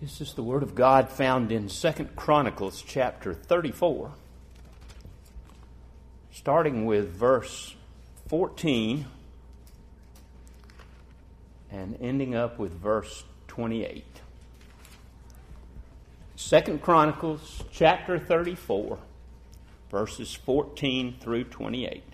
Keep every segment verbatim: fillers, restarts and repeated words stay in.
This is the Word of God found in Second Chronicles chapter thirty-four, starting with verse fourteen and ending up with verse twenty-eight. Second Chronicles chapter thirty-four, verses fourteen through twenty-eight.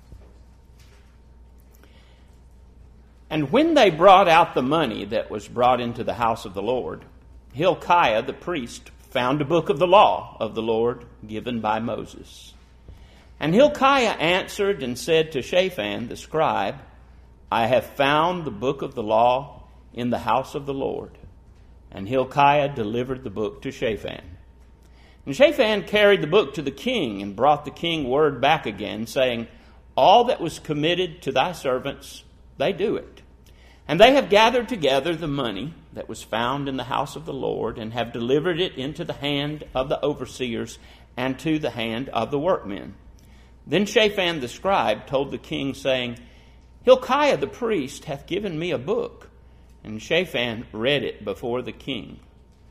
And when they brought out the money that was brought into the house of the Lord, Hilkiah the priest found a book of the law of the Lord given by Moses. And Hilkiah answered and said to Shaphan the scribe, I have found the book of the law in the house of the Lord. And Hilkiah delivered the book to Shaphan. And Shaphan carried the book to the king and brought the king word back again, saying, All that was committed to thy servants, they do it. And they have gathered together the money that was found in the house of the Lord, and have delivered it into the hand of the overseers and to the hand of the workmen. Then Shaphan the scribe told the king, saying, Hilkiah the priest hath given me a book. And Shaphan read it before the king.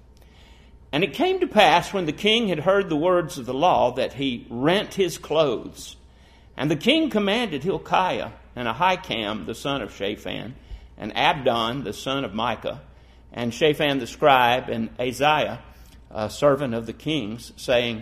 And it came to pass, when the king had heard the words of the law, that he rent his clothes. And the king commanded Hilkiah and Ahikam the son of Shaphan, and Abdon the son of Micah, and Shaphan the scribe, and Azariah, a servant of the king's, saying,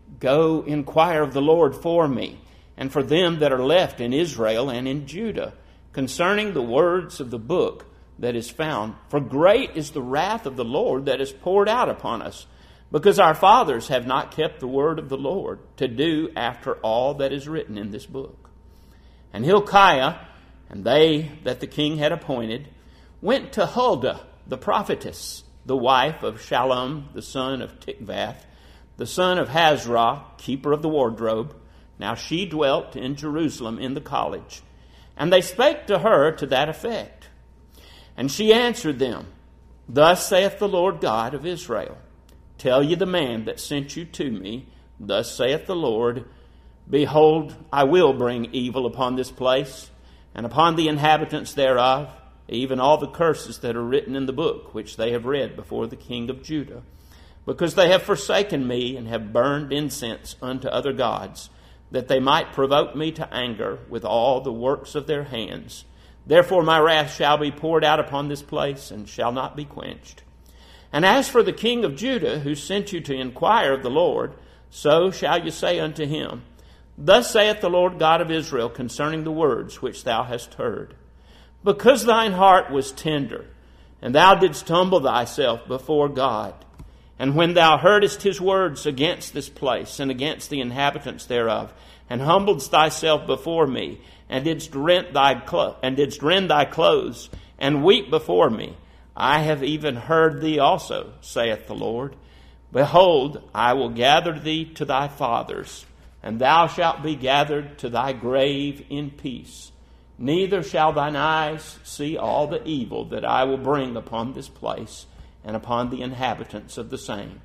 Go inquire of the Lord for me, and for them that are left in Israel and in Judah, concerning the words of the book that is found. For great is the wrath of the Lord that is poured out upon us, because our fathers have not kept the word of the Lord, to do after all that is written in this book. And Hilkiah and they that the king had appointed went to Huldah the prophetess, the wife of Shallum the son of Tikvath, the son of Hazrah, keeper of the wardrobe. Now she dwelt in Jerusalem in the college. And they spake to her to that effect. And she answered them, Thus saith the Lord God of Israel, Tell ye the man that sent you to me, Thus saith the Lord, Behold, I will bring evil upon this place, and upon the inhabitants thereof, even all the curses that are written in the book, which they have read before the king of Judah, because they have forsaken me, and have burned incense unto other gods, that they might provoke me to anger with all the works of their hands. Therefore my wrath shall be poured out upon this place, and shall not be quenched. And as for the king of Judah, who sent you to inquire of the Lord, so shall you say unto him, Thus saith the Lord God of Israel concerning the words which thou hast heard. Because thine heart was tender, and thou didst humble thyself before God, and when thou heardest his words against this place and against the inhabitants thereof, and humbledst thyself before me, and didst rent thy clo- and didst rend thy clothes, and weep before me, I have even heard thee also, saith the Lord. Behold, I will gather thee to thy fathers, and thou shalt be gathered to thy grave in peace. Neither shall thine eyes see all the evil that I will bring upon this place and upon the inhabitants of the same.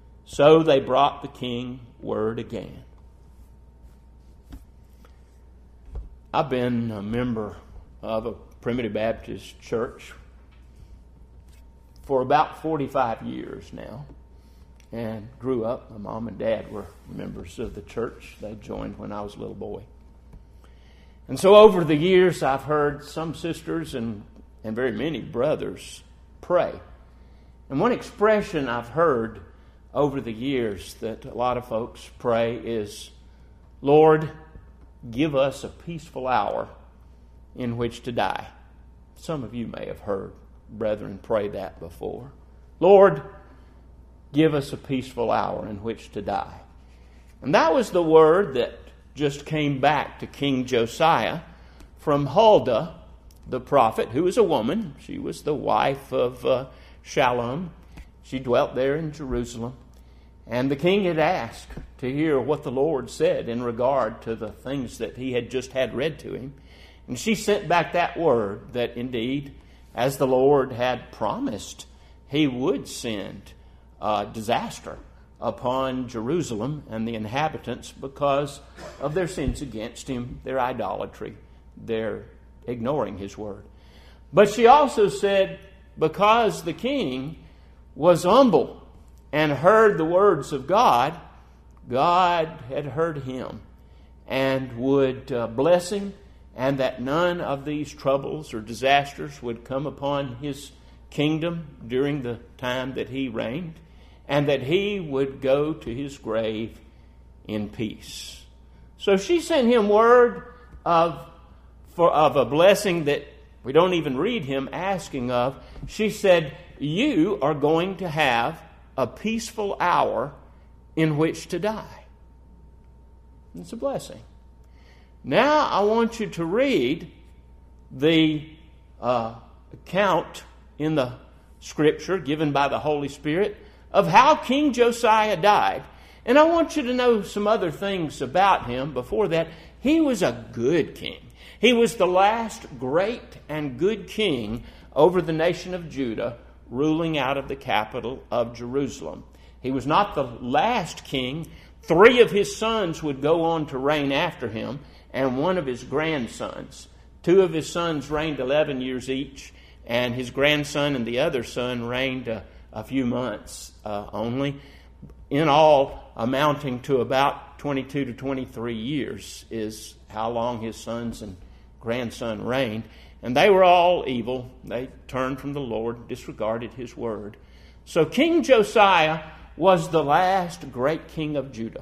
So they brought the king word again. I've been a member of a Primitive Baptist church for about forty-five years now. And grew up. My mom and dad were members of the church. They joined when I was a little boy. And so over the years, I've heard some sisters and, and very many brothers pray. And one expression I've heard over the years that a lot of folks pray is, Lord, give us a peaceful hour in which to die. Some of you may have heard brethren pray that before. Lord, give us a peaceful hour in which to die. And that was the word that just came back to King Josiah from Huldah, the prophet, who was a woman. She was the wife of uh, Shallum. She dwelt there in Jerusalem. And the king had asked to hear what the Lord said in regard to the things that he had just had read to him. And she sent back that word that indeed, as the Lord had promised, he would send Uh, disaster upon Jerusalem and the inhabitants because of their sins against him, their idolatry, their ignoring his word. But she also said, because the king was humble and heard the words of God, God had heard him and would uh, bless him, and that none of these troubles or disasters would come upon his kingdom during the time that he reigned, and that he would go to his grave in peace. So she sent him word of, for, of a blessing that we don't even read him asking of. She said, you are going to have a peaceful hour in which to die. It's a blessing. Now I want you to read the uh, account in the Scripture given by the Holy Spirit of how King Josiah died. And I want you to know some other things about him before that. He was a good king. He was the last great and good king over the nation of Judah, ruling out of the capital of Jerusalem. He was not the last king. Three of his sons would go on to reign after him, and one of his grandsons. Two of his sons reigned eleven years each, and his grandson and the other son reigned a, a few months uh, only. In all, amounting to about twenty-two to twenty-three years is how long his sons and grandson reigned. And they were all evil. They turned from the Lord, disregarded his word. So King Josiah was the last great king of Judah.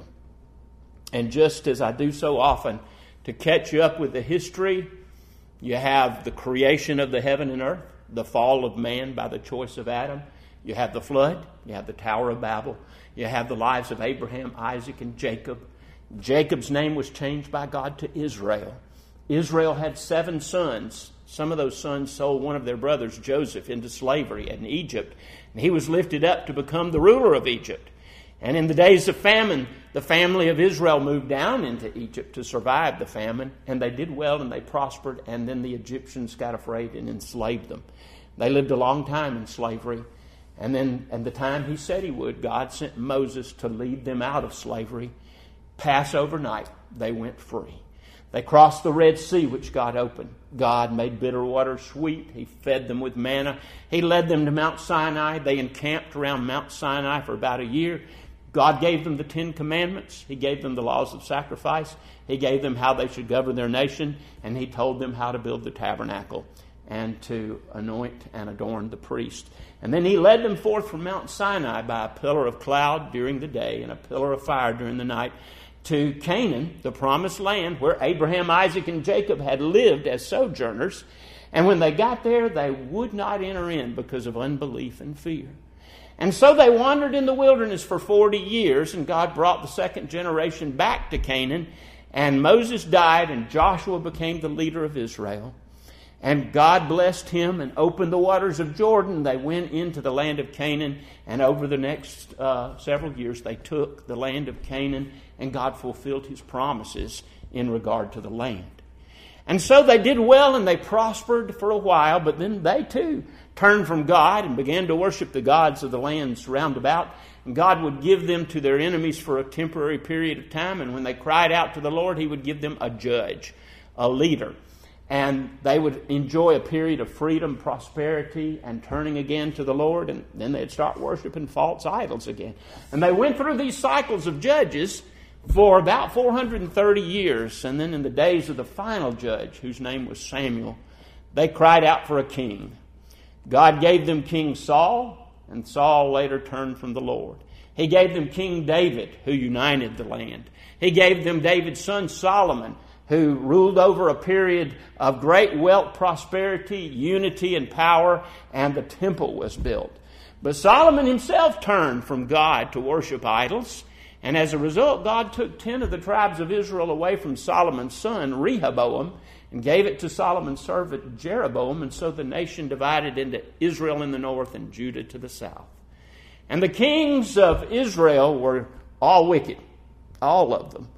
And just as I do so often, to catch you up with the history, you have the creation of the heaven and earth, the fall of man by the choice of Adam. You have the flood. You have the Tower of Babel. You have the lives of Abraham, Isaac, and Jacob. Jacob's name was changed by God to Israel. Israel had seven sons. Some of those sons sold one of their brothers, Joseph, into slavery in Egypt. And he was lifted up to become the ruler of Egypt. And in the days of famine, the family of Israel moved down into Egypt to survive the famine. And they did well and they prospered. And then the Egyptians got afraid and enslaved them. They lived a long time in slavery. And then at the time he said he would, God sent Moses to lead them out of slavery. Passover night, they went free. They crossed the Red Sea, which God opened. God made bitter water sweet. He fed them with manna. He led them to Mount Sinai. They encamped around Mount Sinai for about a year. God gave them the Ten Commandments. He gave them the laws of sacrifice. He gave them how they should govern their nation. And He told them how to build the tabernacle and to anoint and adorn the priest. And then He led them forth from Mount Sinai by a pillar of cloud during the day and a pillar of fire during the night to Canaan, the promised land, where Abraham, Isaac, and Jacob had lived as sojourners. And when they got there, they would not enter in because of unbelief and fear. And so they wandered in the wilderness for forty years, and God brought the second generation back to Canaan. And Moses died, and Joshua became the leader of Israel. And God blessed him and opened the waters of Jordan. They went into the land of Canaan. And over the next uh, several years, they took the land of Canaan. And God fulfilled His promises in regard to the land. And so they did well and they prospered for a while. But then they too turned from God and began to worship the gods of the lands round about. And God would give them to their enemies for a temporary period of time. And when they cried out to the Lord, He would give them a judge, a leader. And they would enjoy a period of freedom, prosperity, and turning again to the Lord. And then they'd start worshiping false idols again. And they went through these cycles of judges for about four hundred thirty years. And then in the days of the final judge, whose name was Samuel, they cried out for a king. God gave them King Saul, and Saul later turned from the Lord. He gave them King David, who united the land. He gave them David's son Solomon, who ruled over a period of great wealth, prosperity, unity, and power, and the temple was built. But Solomon himself turned from God to worship idols, and as a result, God took ten of the tribes of Israel away from Solomon's son, Rehoboam, and gave it to Solomon's servant, Jeroboam, and so the nation divided into Israel in the north and Judah to the south. And the kings of Israel were all wicked, all of them.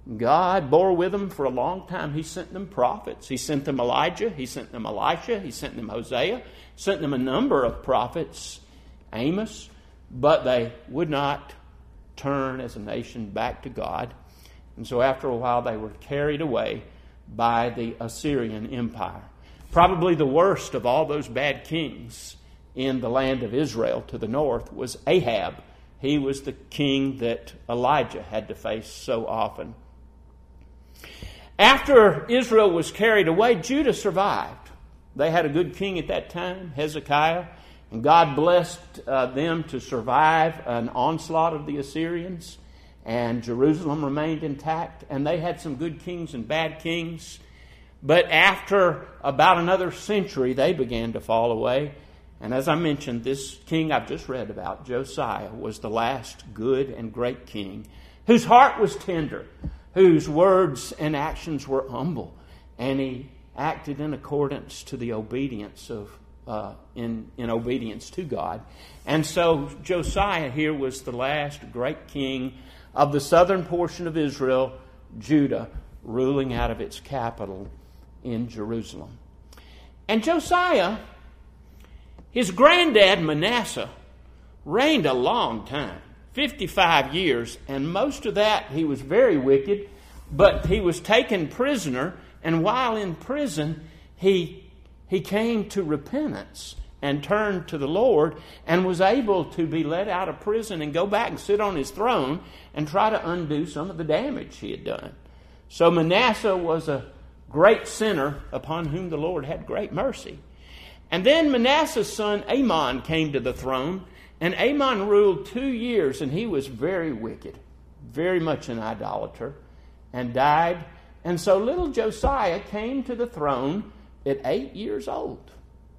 God bore with them for a long time. He sent them prophets. He sent them Elijah. He sent them Elisha. He sent them Hosea. Sent them a number of prophets, Amos. But they would not turn as a nation back to God. And so after a while they were carried away by the Assyrian Empire. Probably the worst of all those bad kings in the land of Israel to the north was Ahab. He was the king that Elijah had to face so often. After Israel was carried away, Judah survived. They had a good king at that time, Hezekiah, and God blessed uh, them to survive an onslaught of the Assyrians, and Jerusalem remained intact, and they had some good kings and bad kings. But after about another century, they began to fall away. And as I mentioned, this king I've just read about, Josiah, was the last good and great king whose heart was tender, whose words and actions were humble, and he acted in accordance to the obedience of uh, in in obedience to God. And so Josiah here was the last great king of the southern portion of Israel, Judah, ruling out of its capital in Jerusalem. And Josiah, his granddad Manasseh, reigned a long time, fifty-five years, and most of that he was very wicked, but he was taken prisoner, and while in prison, he, he came to repentance and turned to the Lord and was able to be let out of prison and go back and sit on his throne and try to undo some of the damage he had done. So Manasseh was a great sinner upon whom the Lord had great mercy. And then Manasseh's son Amon came to the throne, and Amon ruled two years, and he was very wicked, very much an idolater, and died. And so little Josiah came to the throne at eight years old.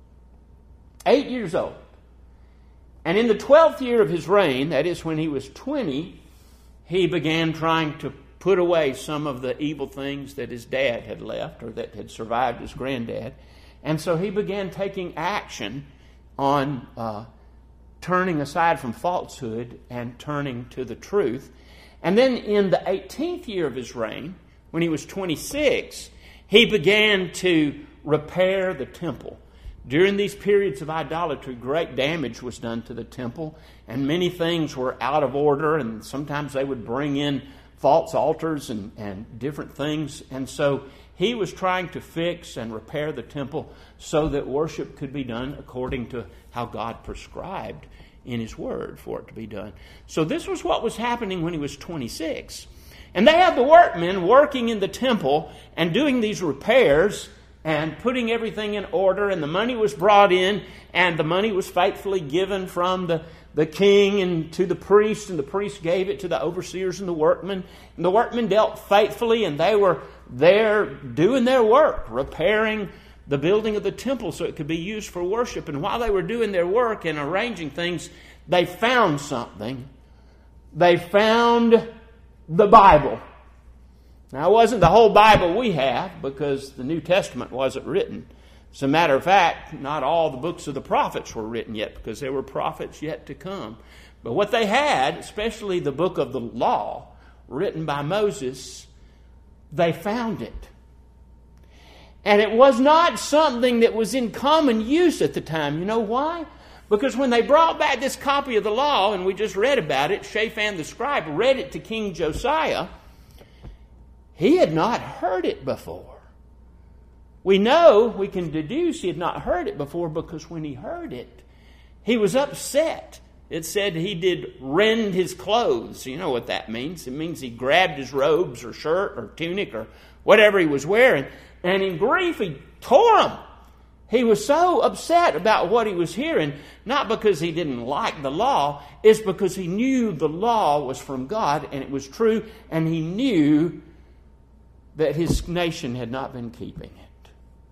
Eight years old. And in the twelfth year of his reign, that is when he was twenty, he began trying to put away some of the evil things that his dad had left or that had survived his granddad. And so he began taking action on uh, turning aside from falsehood and turning to the truth. And then in the eighteenth year of his reign, when he was twenty-six, he began to repair the temple. During these periods of idolatry, great damage was done to the temple, and many things were out of order, and sometimes they would bring in false altars and, and different things. And so he was trying to fix and repair the temple so that worship could be done according to how God prescribed in His Word for it to be done. So this was what was happening when he was twenty-six. And they had the workmen working in the temple and doing these repairs and putting everything in order, and the money was brought in, and the money was faithfully given from the, the king and to the priest, and the priest gave it to the overseers and the workmen. And the workmen dealt faithfully, and they were there doing their work, repairing the building of the temple so it could be used for worship. And while they were doing their work and arranging things, they found something. They found the Bible. Now, it wasn't the whole Bible we have, because the New Testament wasn't written. As a matter of fact, not all the books of the prophets were written yet, because there were prophets yet to come. But what they had, especially the book of the law, written by Moses, they found it. And it was not something that was in common use at the time. You know why? Because when they brought back this copy of the law, and we just read about it, Shaphan the scribe read it to King Josiah, he had not heard it before. We know, we can deduce he had not heard it before, because when he heard it, he was upset. It said he did rend his clothes. You know what that means. It means he grabbed his robes or shirt or tunic or whatever he was wearing, and in grief he tore them. He was so upset about what he was hearing, not because he didn't like the law, it's because he knew the law was from God and it was true, and he knew that his nation had not been keeping it.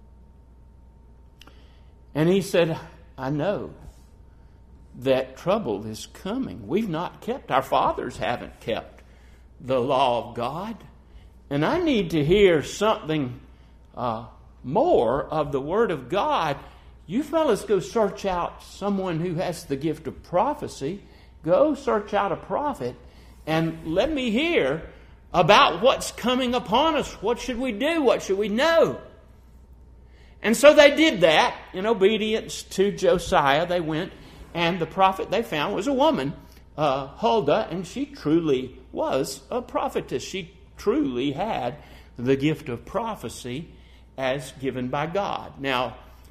And he said, I know that trouble is coming. We've not kept, our fathers haven't kept the law of God. And I need to hear something uh, more of the Word of God. You fellas go search out someone who has the gift of prophecy. Go search out a prophet and let me hear about what's coming upon us. What should we do? What should we know? And so they did that in obedience to Josiah. They went, and the prophet they found was a woman, uh, Huldah, and she truly was a prophetess. She truly had the gift of prophecy as given by God. Now,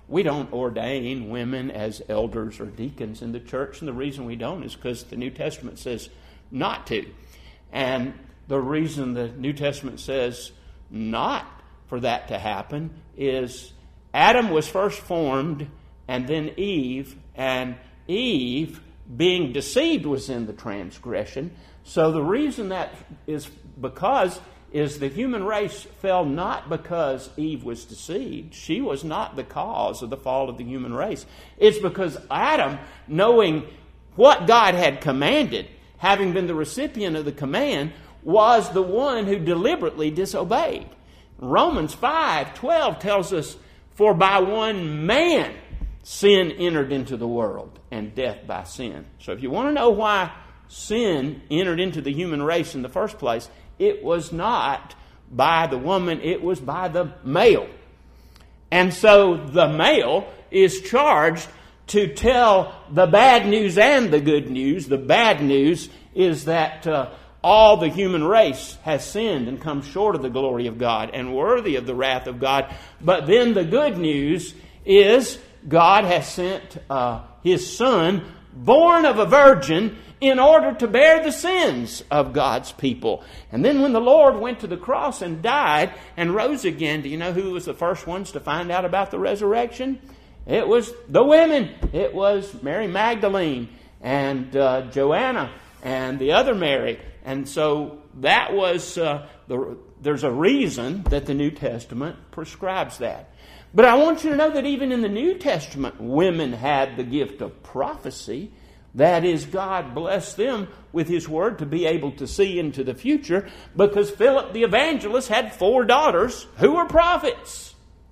we don't ordain women as elders or deacons in the church, and the reason we don't is because the New Testament says not to. And the reason the New Testament says not for that to happen is Adam was first formed, and then Eve, and Eve, being deceived, was in the transgression. So the reason that is because is the human race fell not because Eve was deceived. She was not the cause of the fall of the human race. It's because Adam, knowing what God had commanded, having been the recipient of the command, was the one who deliberately disobeyed. Romans five twelve tells us, for by one man sin entered into the world, and death by sin. So if you want to know why sin entered into the human race in the first place, it was not by the woman, it was by the male. And so the male is charged to tell the bad news and the good news. The bad news is that uh, all the human race has sinned and come short of the glory of God and worthy of the wrath of God. But then the good news is God has sent uh, His Son, born of a virgin, in order to bear the sins of God's people. And then when the Lord went to the cross and died and rose again, do you know who was the first ones to find out about the resurrection? It was the women. It was Mary Magdalene and uh, Joanna and the other Mary. And so that was, uh, the, there's a reason that the New Testament prescribes that. But I want you to know that even in the New Testament, women had the gift of prophecy. That is, God blessed them with His Word to be able to see into the future, because Philip the evangelist had four daughters who were prophets.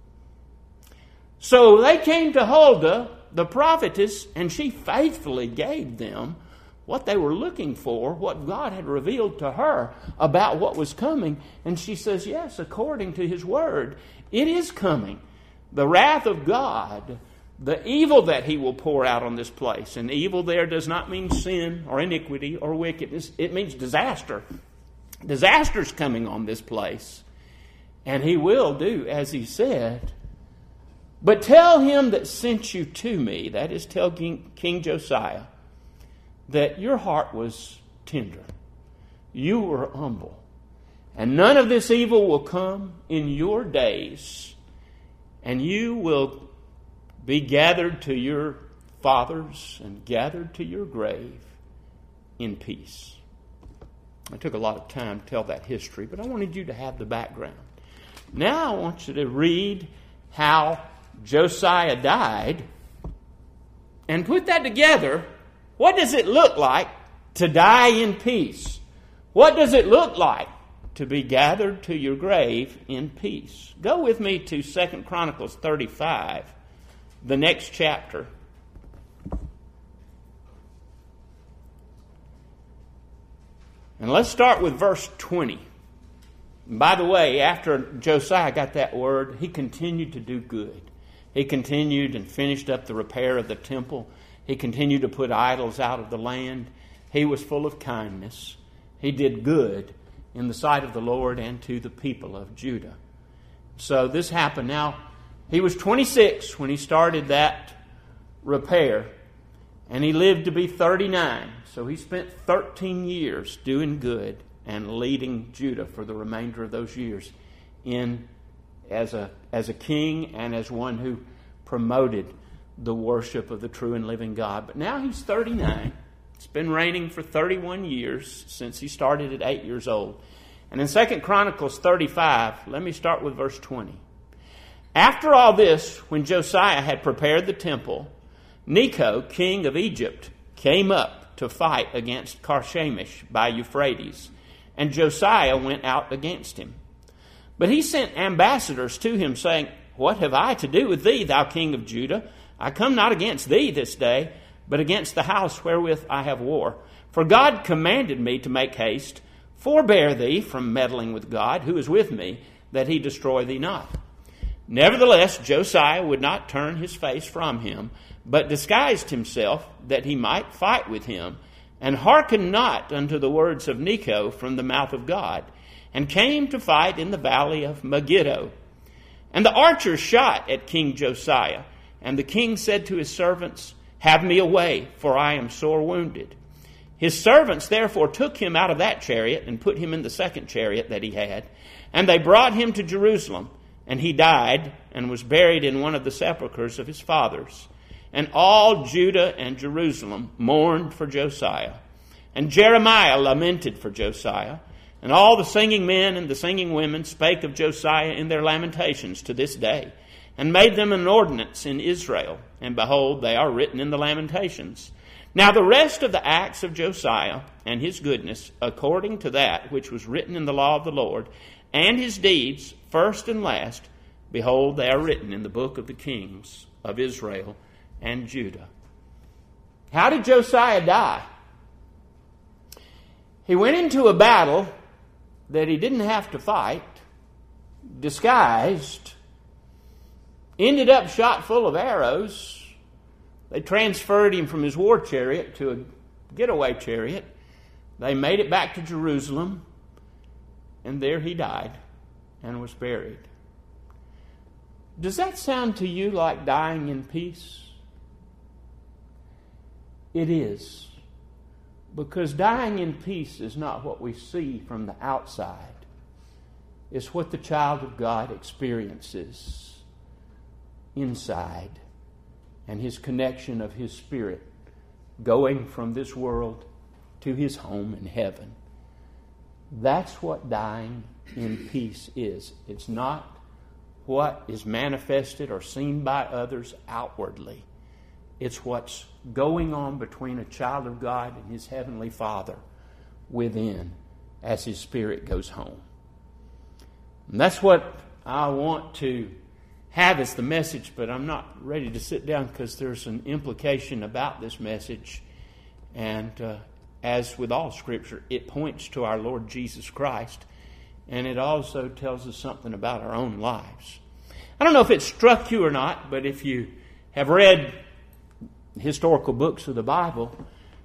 So they came to Huldah, the prophetess, and she faithfully gave them what they were looking for, what God had revealed to her about what was coming. And she says, yes, according to His Word, it is coming. The wrath of God, the evil that He will pour out on this place. And evil there does not mean sin or iniquity or wickedness. It means disaster. Disaster's coming on this place. And He will do as He said. But tell him that sent you to me, that is, tell King, King Josiah, that your heart was tender. You were humble. And none of this evil will come in your days. And you will be gathered to your fathers and gathered to your grave in peace. I took a lot of time to tell that history, but I wanted you to have the background. Now I want you to read how Josiah died and put that together. What does it look like to die in peace? What does it look like to be gathered to your grave in peace? Go with me to Second Chronicles thirty-five, the next chapter. And let's start with verse twenty. And by the way, after Josiah got that word, he continued to do good. He continued and finished up the repair of the temple. He continued to put idols out of the land. He was full of kindness. He did good in the sight of the Lord and to the people of Judah. So this happened. Now, he was twenty-six when he started that repair, and he lived to be thirty-nine. So he spent thirteen years doing good and leading Judah for the remainder of those years in as a as a king and as one who promoted the worship of the true and living God. But now he's thirty-nine. It's been reigning for thirty-one years since he started at eight years old. And in Second Chronicles thirty-five, let me start with verse twenty. After all this, when Josiah had prepared the temple, Necho, king of Egypt, came up to fight against Carchemish by Euphrates, and Josiah went out against him. But he sent ambassadors to him, saying, What have I to do with thee, thou king of Judah? I come not against thee this day, but against the house wherewith I have war. For God commanded me to make haste. Forbear thee from meddling with God, who is with me, that he destroy thee not. Nevertheless, Josiah would not turn his face from him, but disguised himself, that he might fight with him, and hearkened not unto the words of Necho from the mouth of God, and came to fight in the valley of Megiddo. And the archers shot at King Josiah, And the king said to his servants, "Have me away, for I am sore wounded." His servants therefore took him out of that chariot and put him in the second chariot that he had. And they brought him to Jerusalem. And he died and was buried in one of the sepulchres of his fathers. And all Judah and Jerusalem mourned for Josiah. And Jeremiah lamented for Josiah. And all the singing men and the singing women spake of Josiah in their lamentations to this day, and made them an ordinance in Israel. And behold, they are written in the Lamentations. Now the rest of the acts of Josiah and his goodness, according to that which was written in the law of the Lord, and his deeds, first and last, behold, they are written in the book of the kings of Israel and Judah. How did Josiah die? He went into a battle that he didn't have to fight, disguised, ended up shot full of arrows. They transferred him from his war chariot to a getaway chariot. They made it back to Jerusalem, and there he died and was buried. Does that sound to you like dying in peace? It is. Because dying in peace is not what we see from the outside. It's what the child of God experiences inside, and his connection of his spirit going from this world to his home in heaven. That's what dying in peace is. It's not what is manifested or seen by others outwardly. It's what's going on between a child of God and his heavenly Father within as his spirit goes home. And that's what I want to have as the message, but I'm not ready to sit down because there's an implication about this message. And uh, as with all Scripture, it points to our Lord Jesus Christ, and it also tells us something about our own lives. I don't know if it struck you or not, but if you have read historical books of the Bible,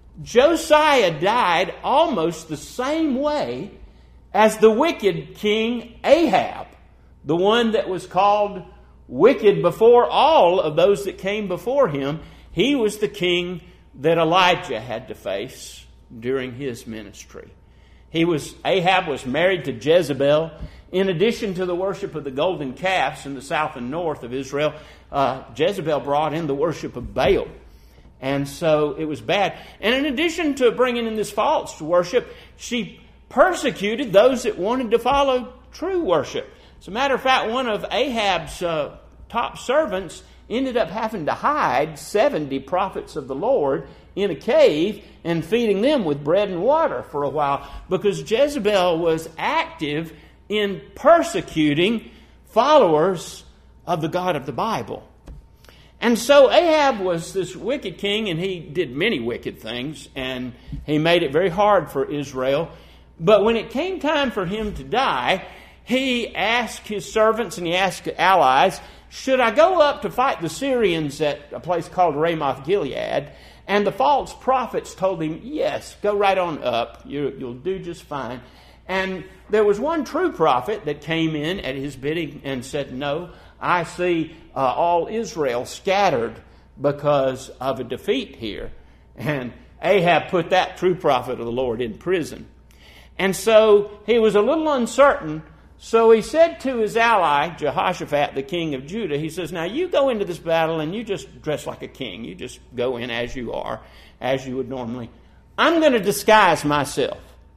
Josiah died almost the same way as the wicked king Ahab, the one that was called wicked before all of those that came before him. He was the king that Elijah had to face during his ministry. He was Ahab was married to Jezebel. In addition to the worship of the golden calves in the south and north of Israel, uh, Jezebel brought in the worship of Baal. And so it was bad. And in addition to bringing in this false worship, she persecuted those that wanted to follow true worship. As a matter of fact, one of Ahab's uh, top servants ended up having to hide seventy prophets of the Lord in a cave and feeding them with bread and water for a while, because Jezebel was active in persecuting followers of the God of the Bible. And so Ahab was this wicked king, and he did many wicked things, and he made it very hard for Israel. But when it came time for him to die, he asked his servants and he asked allies, should I go up to fight the Syrians at a place called Ramoth Gilead? And the false prophets told him, yes, go right on up. You, you'll do just fine. And there was one true prophet that came in at his bidding and said, no, I see uh, all Israel scattered because of a defeat here. And Ahab put that true prophet of the Lord in prison. And so he was a little uncertain. So he said to his ally, Jehoshaphat, the king of Judah, he says, now you go into this battle and you just dress like a king. You just go in as you are, as you would normally. I'm going to disguise myself.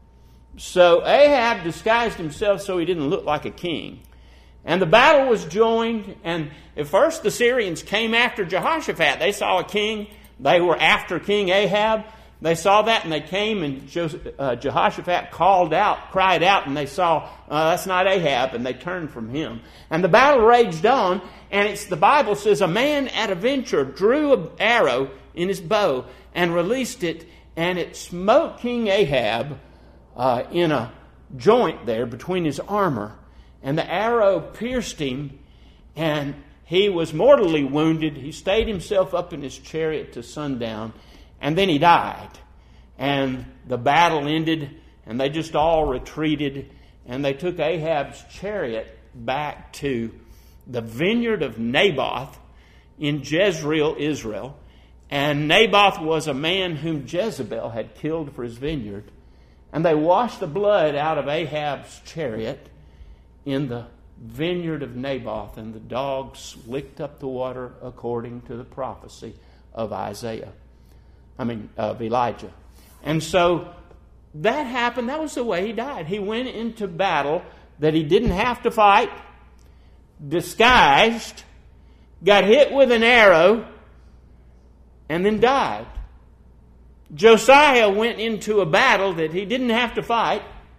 So Ahab disguised himself so he didn't look like a king. And the battle was joined, and at first the Syrians came after Jehoshaphat. They saw a king. They were after King Ahab. They saw that, and they came, and Jehoshaphat called out, cried out, and they saw, uh, that's not Ahab, and they turned from him. And the battle raged on, and it's the Bible says, a man at a venture drew an arrow in his bow and released it, and it smote King Ahab uh, in a joint there between his armor. And the arrow pierced him, and he was mortally wounded. He stayed himself up in his chariot to sundown, and then he died. And the battle ended, and they just all retreated, and they took Ahab's chariot back to the vineyard of Naboth in Jezreel, Israel. And Naboth was a man whom Jezebel had killed for his vineyard. And they washed the blood out of Ahab's chariot in the vineyard of Naboth, and the dogs licked up the water according to the prophecy of Isaiah. I mean, of Elijah. And so that happened. That was the way he died. He went into battle that he didn't have to fight, disguised, got hit with an arrow, and then died. Josiah went into a battle that he didn't have to fight,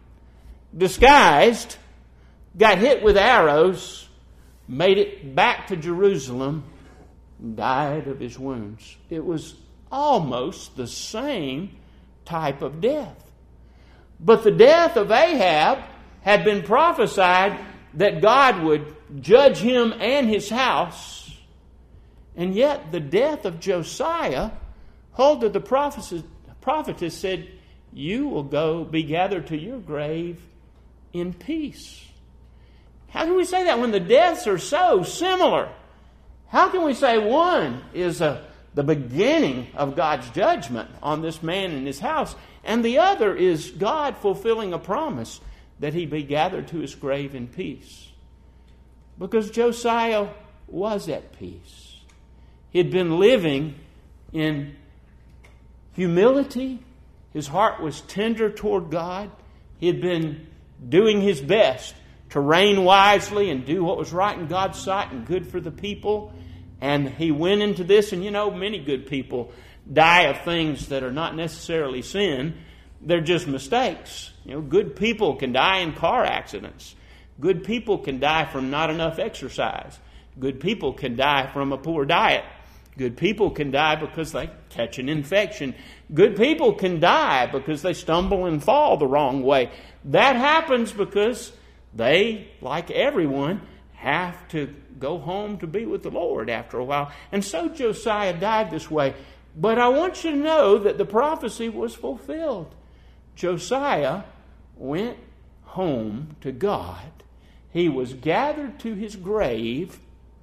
disguised, got hit with arrows, made it back to Jerusalem, died of his wounds. It was almost the same type of death. But the death of Ahab had been prophesied that God would judge him and his house. And yet the death of Josiah, Huldah the prophetess, prophetess said, you will go be gathered to your grave in peace. How can we say that when the deaths are so similar? How can we say one is a, the beginning of God's judgment on this man and his house, and the other is God fulfilling a promise that he be gathered to his grave in peace? Because Josiah was at peace. He had been living in humility. His heart was tender toward God. He had been doing his best to reign wisely and do what was right in God's sight and good for the people. And he went into this, and you know, many good people die of things that are not necessarily sin. They're just mistakes. You know, good people can die in car accidents. Good people can die from not enough exercise. Good people can die from a poor diet. Good people can die because they catch an infection. Good people can die because they stumble and fall the wrong way. That happens because they, like everyone, have to go home to be with the Lord after a while. And so Josiah died this way. But I want you to know that the prophecy was fulfilled. Josiah went home to God. He was gathered to his grave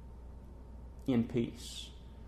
in peace.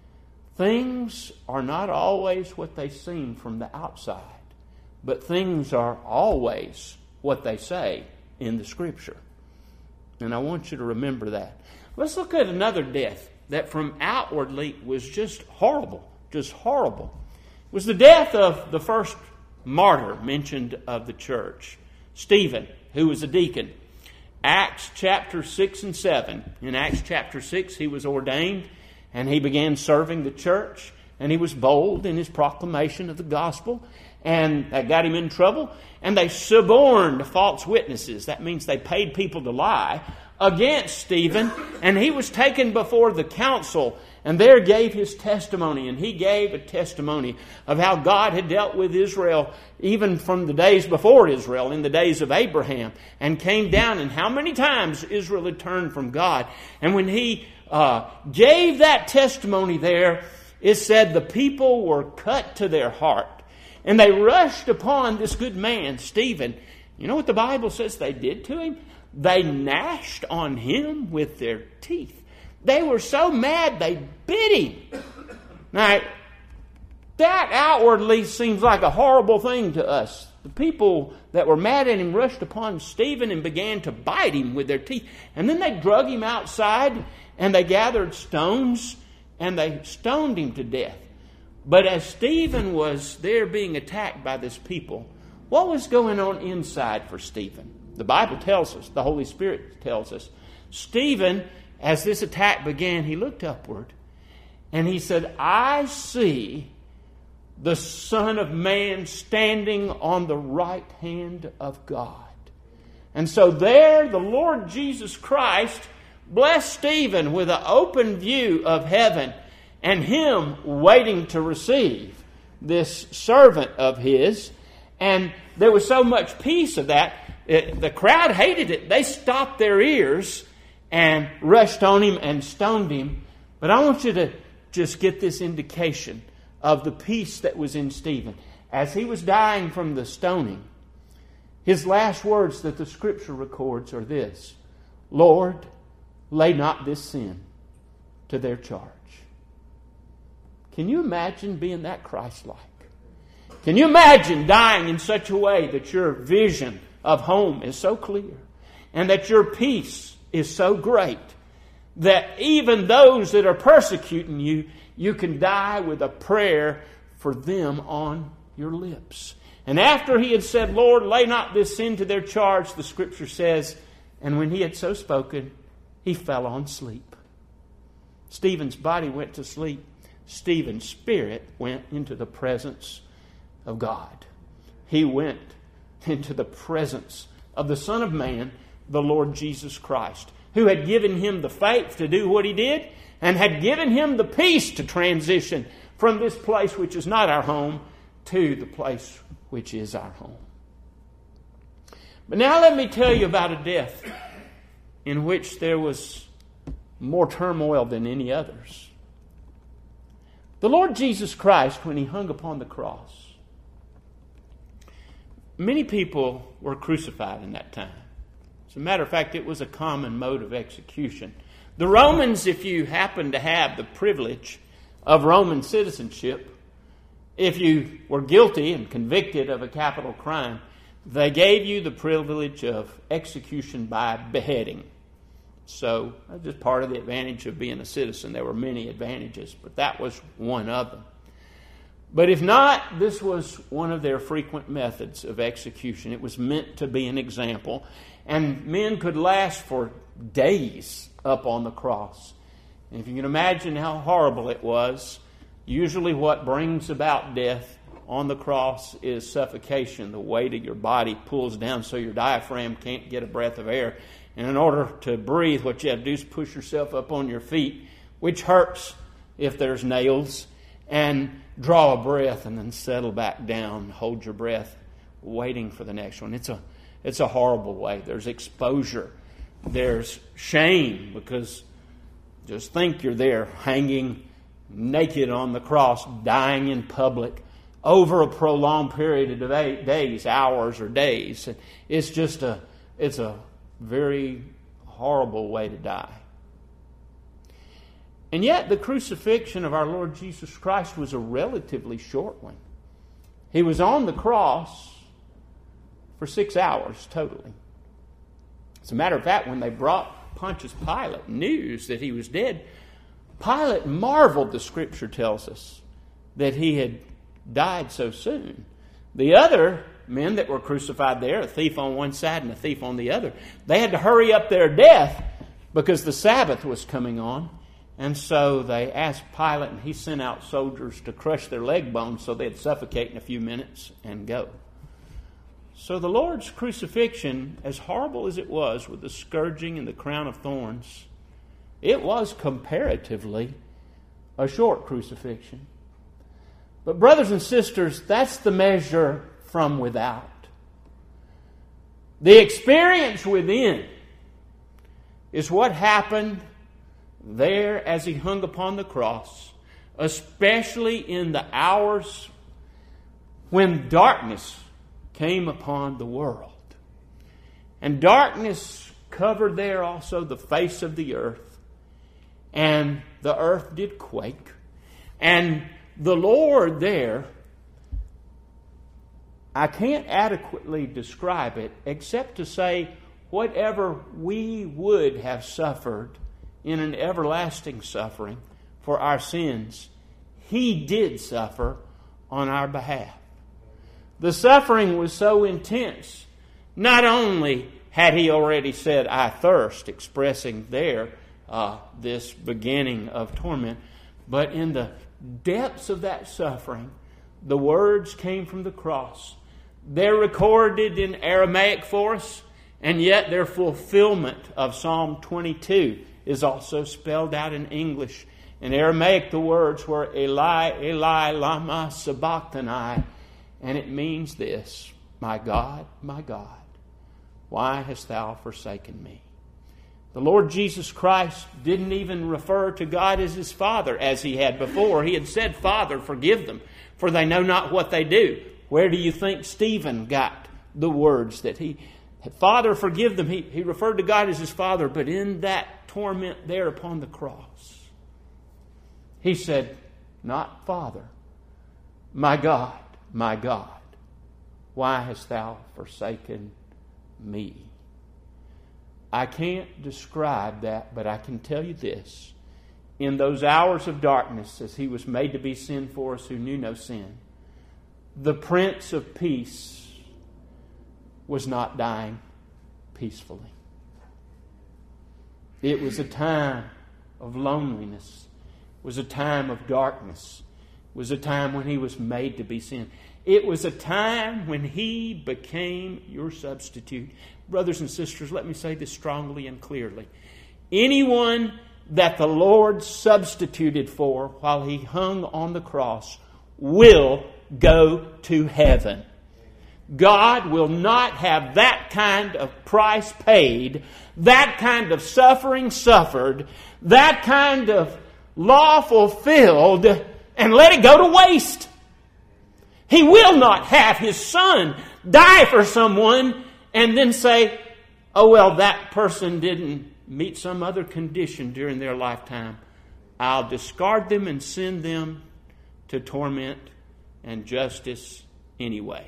Things are not always what they seem from the outside, but things are always what they say in the Scripture. And I want you to remember that. Let's look at another death that from outwardly was just horrible, just horrible. It was the death of the first martyr mentioned of the church, Stephen, who was a deacon. Acts chapter six and seven. In Acts chapter six, he was ordained and he began serving the church, and he was bold in his proclamation of the gospel, and that got him in trouble. And they suborned false witnesses. That means they paid people to lie against Stephen, and he was taken before the council and there gave his testimony. And he gave a testimony of how God had dealt with Israel even from the days before Israel, in the days of Abraham, and came down, and how many times Israel had turned from God. And when he uh, gave that testimony there, it said the people were cut to their heart. And they rushed upon this good man, Stephen. You know what the Bible says they did to him? They gnashed on him with their teeth. They were so mad they bit him. Now, that outwardly seems like a horrible thing to us. The people that were mad at him rushed upon Stephen and began to bite him with their teeth. And then they drug him outside and they gathered stones and they stoned him to death. But as Stephen was there being attacked by this people, what was going on inside for Stephen? The Bible tells us, the Holy Spirit tells us, Stephen, as this attack began, he looked upward and he said, I see the Son of Man standing on the right hand of God. And so there the Lord Jesus Christ blessed Stephen with an open view of heaven and him waiting to receive this servant of his. And there was so much peace of that. It, the crowd hated it. They stopped their ears and rushed on him and stoned him. But I want you to just get this indication of the peace that was in Stephen. As he was dying from the stoning, his last words that the Scripture records are this: Lord, lay not this sin to their charge. Can you imagine being that Christ-like? Can you imagine dying in such a way that your vision of home is so clear and that your peace is so great that even those that are persecuting you, you can die with a prayer for them on your lips? And after he had said, Lord, lay not this sin to their charge, the Scripture says, and when he had so spoken, he fell on sleep. Stephen's body went to sleep. Stephen's spirit went into the presence of God. He went into the presence of the Son of Man, the Lord Jesus Christ, who had given him the faith to do what he did and had given him the peace to transition from this place which is not our home to the place which is our home. But now let me tell you about a death in which there was more turmoil than any others. The Lord Jesus Christ, when he hung upon the cross, many people were crucified in that time. As a matter of fact, it was a common mode of execution. The Romans, if you happened to have the privilege of Roman citizenship, if you were guilty and convicted of a capital crime, they gave you the privilege of execution by beheading. So that's just part of the advantage of being a citizen. There were many advantages, but that was one of them. But if not, this was one of their frequent methods of execution. It was meant to be an example. And men could last for days up on the cross. And if you can imagine how horrible it was, usually what brings about death on the cross is suffocation. The weight of your body pulls down so your diaphragm can't get a breath of air. And in order to breathe, what you have to do is push yourself up on your feet, which hurts if there's nails, and draw a breath and then settle back down, hold your breath, waiting for the next one. It's a, it's a horrible way. There's exposure. There's shame, because just think you're there hanging naked on the cross, dying in public over a prolonged period of days, hours or days. It's just a, it's a very horrible way to die. And yet the crucifixion of our Lord Jesus Christ was a relatively short one. He was on the cross for six hours totally. As a matter of fact, when they brought Pontius Pilate news that he was dead, Pilate marveled, the Scripture tells us, that he had died so soon. The other men that were crucified there, a thief on one side and a thief on the other, they had to hurry up their death because the Sabbath was coming on. And so they asked Pilate, and he sent out soldiers to crush their leg bones so they'd suffocate in a few minutes and go. So the Lord's crucifixion, as horrible as it was with the scourging and the crown of thorns, it was comparatively a short crucifixion. But brothers and sisters, that's the measure from without. The experience within is what happened there as he hung upon the cross, especially in the hours when darkness came upon the world. And darkness covered there also the face of the earth, and the earth did quake. And the Lord there, I can't adequately describe it except to say whatever we would have suffered in an everlasting suffering for our sins, He did suffer on our behalf. The suffering was so intense. Not only had He already said, I thirst, expressing there uh, this beginning of torment, but in the depths of that suffering, the words came from the cross. They're recorded in Aramaic for us, and yet their fulfillment of Psalm twenty-two is also spelled out in English. In Aramaic, the words were Eli, Eli, lama sabachthani, and it means this: My God, my God, why hast thou forsaken me? The Lord Jesus Christ didn't even refer to God as His Father as He had before. He had said, Father, forgive them, for they know not what they do. Where do you think Stephen got the words that he, Father, forgive them? He, he referred to God as His Father, but in that torment there upon the cross, He said, not Father, my God, my God, why hast thou forsaken me? I can't describe that, but I can tell you this. In those hours of darkness, as he was made to be sin for us who knew no sin, the Prince of Peace was not dying peacefully. It was a time of loneliness. It was a time of darkness. It was a time when he was made to be sin. It was a time when he became your substitute. Brothers and sisters, let me say this strongly and clearly. Anyone that the Lord substituted for while he hung on the cross will go to heaven. God will not have that kind of price paid, that kind of suffering suffered, that kind of law fulfilled, and let it go to waste. He will not have His Son die for someone and then say, oh, well, that person didn't meet some other condition during their lifetime. I'll discard them and send them to torment and justice anyway.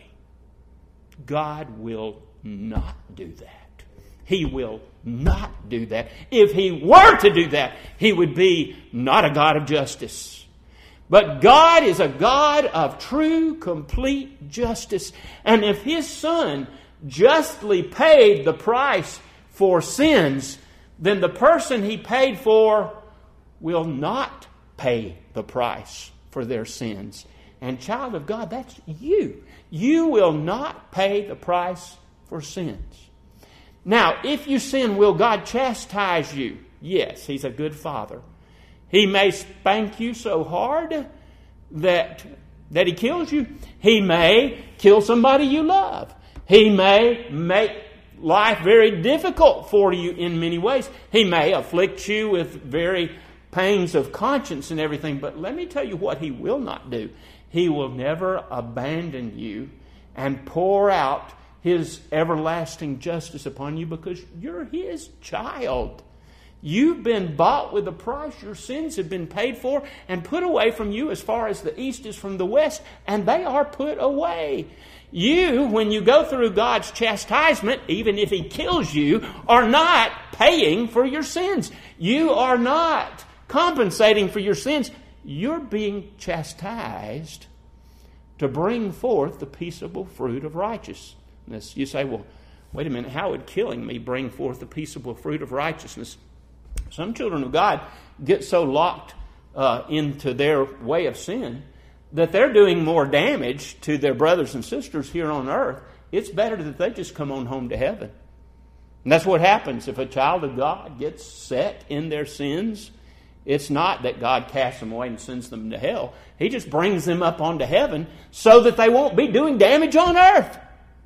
God will not do that. He will not do that. If He were to do that, He would be not a God of justice. But God is a God of true, complete justice. And if His Son justly paid the price for sins, then the person He paid for will not pay the price for their sins. And child of God, that's you. You will not pay the price for sins. Now, if you sin, will God chastise you? Yes, He's a good Father. He may spank you so hard that, that He kills you. He may kill somebody you love. He may make life very difficult for you in many ways. He may afflict you with very pangs of conscience and everything. But let me tell you what He will not do. He will never abandon you and pour out His everlasting justice upon you because you're His child. You've been bought with a price. Your sins have been paid for and put away from you as far as the east is from the west, and they are put away. You, when you go through God's chastisement, even if He kills you, are not paying for your sins. You are not compensating for your sins. You're being chastised to bring forth the peaceable fruit of righteousness. You say, well, wait a minute, how would killing me bring forth the peaceable fruit of righteousness? Some children of God get so locked uh, into their way of sin that they're doing more damage to their brothers and sisters here on earth. It's better that they just come on home to heaven. And that's what happens if a child of God gets set in their sins. It's not that God casts them away and sends them to hell. He just brings them up onto heaven so that they won't be doing damage on earth.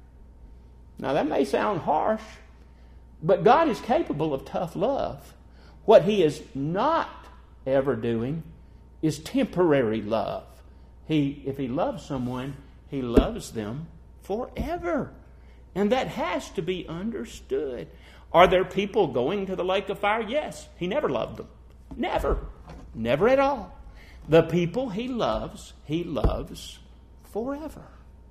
Now that may sound harsh, but God is capable of tough love. What He is not ever doing is temporary love. He, if He loves someone, He loves them forever. And that has to be understood. Are there people going to the lake of fire? Yes. He never loved them. Never. Never at all. The people He loves, He loves forever.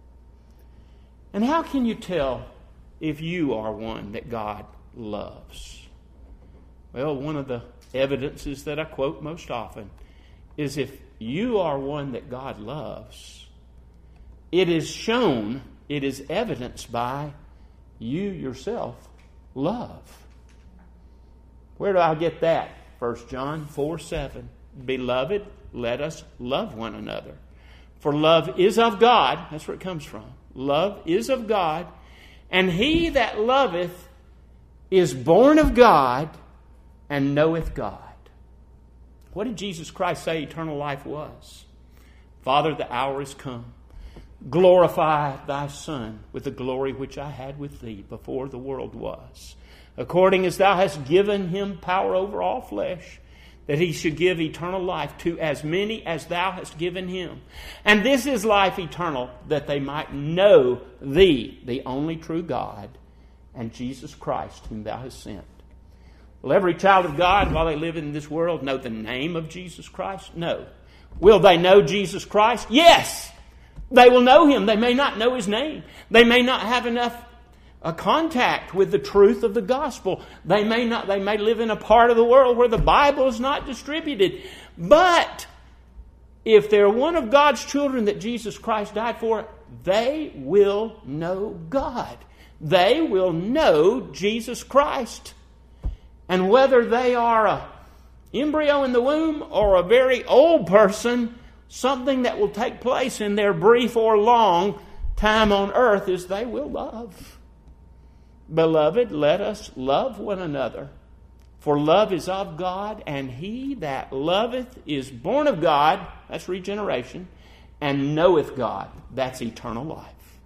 And how can you tell if you are one that God loves? Well, one of the evidences that I quote most often is if you are one that God loves, it is shown, it is evidenced by you yourself love. Where do I get that? First John four seven. Beloved, let us love one another. For love is of God. That's where it comes from. Love is of God. And he that loveth is born of God and knoweth God. What did Jesus Christ say eternal life was? Father, the hour is come. Glorify thy Son with the glory which I had with thee before the world was. According as thou hast given him power over all flesh, that he should give eternal life to as many as thou hast given him. And this is life eternal, that they might know thee, the only true God, and Jesus Christ, whom thou hast sent. Will every child of God, while they live in this world, know the name of Jesus Christ? No. Will they know Jesus Christ? Yes. They will know Him. They may not know His name. They may not have enough uh, contact with the truth of the gospel. They may not. They may live in a part of the world where the Bible is not distributed. But if they're one of God's children that Jesus Christ died for, they will know God. They will know Jesus Christ. And whether they are a embryo in the womb or a very old person, something that will take place in their brief or long time on earth is they will love. Beloved, let us love one another. For love is of God, and he that loveth is born of God, that's regeneration, and knoweth God, that's eternal life.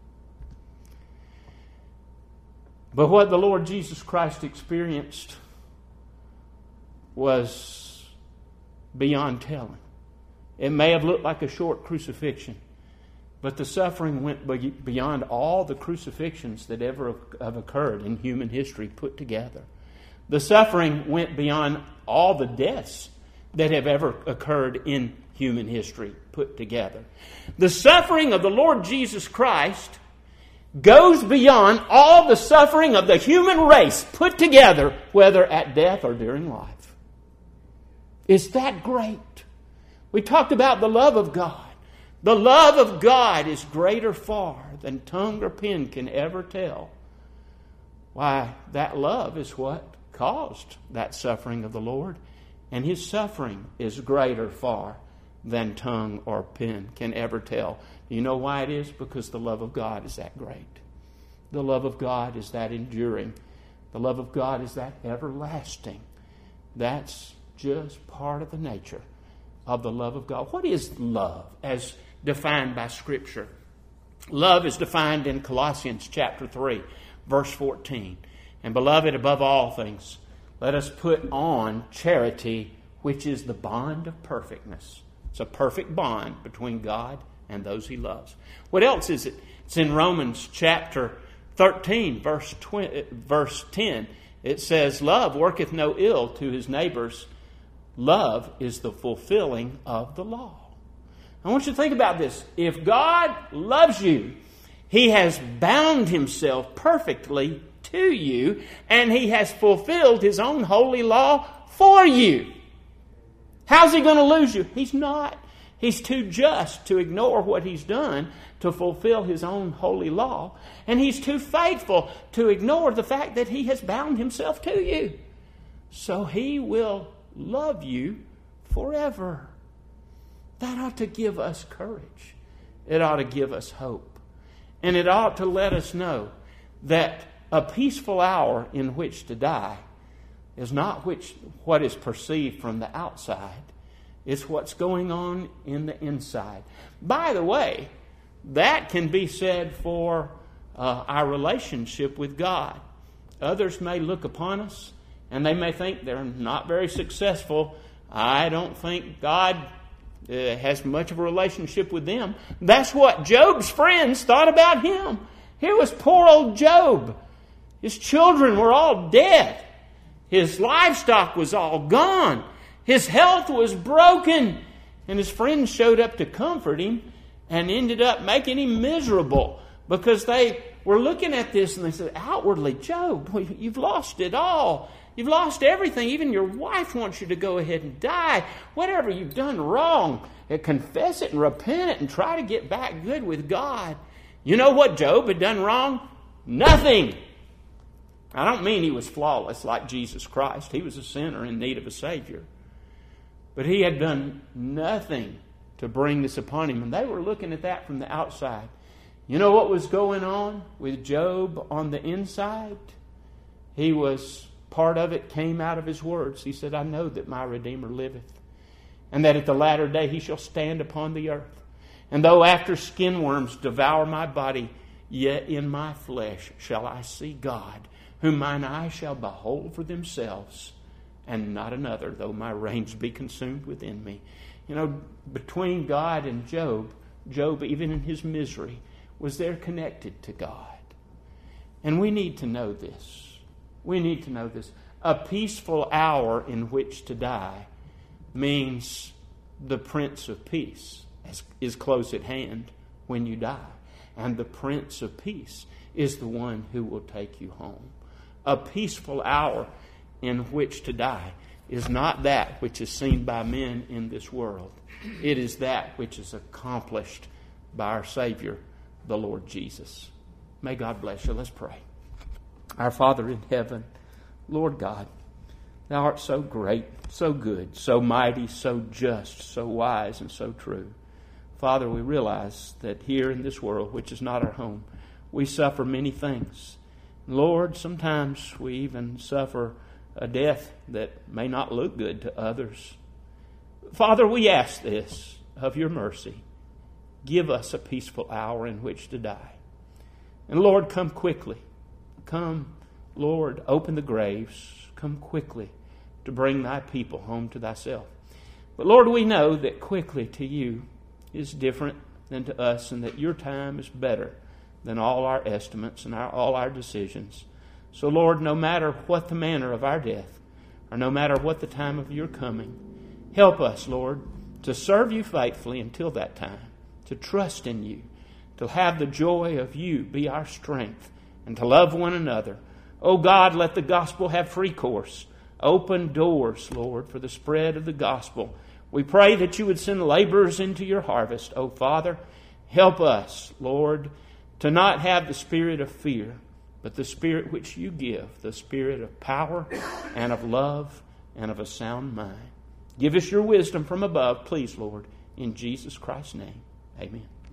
But what the Lord Jesus Christ experienced was beyond telling. It may have looked like a short crucifixion, but the suffering went beyond all the crucifixions that ever have occurred in human history put together. The suffering went beyond all the deaths that have ever occurred in human history put together. The suffering of the Lord Jesus Christ goes beyond all the suffering of the human race put together, whether at death or during life. It's that great. We talked about the love of God. The love of God is greater far than tongue or pen can ever tell. Why, that love is what caused that suffering of the Lord. And His suffering is greater far than tongue or pen can ever tell. Do you know why it is? Because the love of God is that great. The love of God is that enduring. The love of God is that everlasting. That's just part of the nature of the love of God. What is love as defined by Scripture? Love is defined in Colossians chapter three, verse fourteen. And beloved, above all things, let us put on charity, which is the bond of perfectness. It's a perfect bond between God and those He loves. What else is it? It's in Romans chapter thirteen, verse twenty, verse ten. It says, love worketh no ill to his neighbors. Love is the fulfilling of the law. I want you to think about this. If God loves you, He has bound Himself perfectly to you, and He has fulfilled His own holy law for you. How's He going to lose you? He's not. He's too just to ignore what He's done to fulfill His own holy law, and He's too faithful to ignore the fact that He has bound Himself to you. So He will love you forever. That ought to give us courage. It ought to give us hope. And it ought to let us know that a peaceful hour in which to die is not which what is perceived from the outside. It's what's going on in the inside. By the way, that can be said for uh, our relationship with God. Others may look upon us and they may think they're not very successful. I don't think God uh, has much of a relationship with them. That's what Job's friends thought about him. Here was poor old Job. His children were all dead. His livestock was all gone. His health was broken. And his friends showed up to comfort him and ended up making him miserable because they were looking at this and they said, outwardly, Job, you've lost it all. You've lost everything. Even your wife wants you to go ahead and die. Whatever you've done wrong, confess it and repent it and try to get back good with God. You know what Job had done wrong? Nothing. I don't mean he was flawless like Jesus Christ. He was a sinner in need of a Savior. But he had done nothing to bring this upon him. And they were looking at that from the outside. You know what was going on with Job on the inside? He was, part of it came out of his words. He said, I know that my Redeemer liveth, and that at the latter day he shall stand upon the earth. And though after skin worms devour my body, yet in my flesh shall I see God, whom mine eyes shall behold for themselves, and not another, though my reins be consumed within me. You know, between God and Job, Job, even in his misery, was there connected to God. And we need to know this. We need to know this. A peaceful hour in which to die means the Prince of Peace is close at hand when you die. And the Prince of Peace is the one who will take you home. A peaceful hour in which to die is not that which is seen by men in this world. It is that which is accomplished by our Savior, the Lord Jesus. May God bless you. Let's pray. Our Father in heaven, Lord God, Thou art so great, so good, so mighty, so just, so wise, and so true. Father, we realize that here in this world, which is not our home, we suffer many things. Lord, sometimes we even suffer a death that may not look good to others. Father, we ask this of your mercy. Give us a peaceful hour in which to die. And Lord, come quickly. Come, Lord, open the graves. Come quickly to bring thy people home to thyself. But Lord, we know that quickly to you is different than to us, and that your time is better than all our estimates and our, all our decisions. So Lord, no matter what the manner of our death, or no matter what the time of your coming, help us, Lord, to serve you faithfully until that time, to trust in you, to have the joy of you be our strength, and to love one another. Oh God, let the gospel have free course. Open doors, Lord, for the spread of the gospel. We pray that you would send laborers into your harvest. Oh Father, help us, Lord, to not have the spirit of fear, but the spirit which you give, the spirit of power and of love and of a sound mind. Give us your wisdom from above, please, Lord, in Jesus Christ's name. Amen.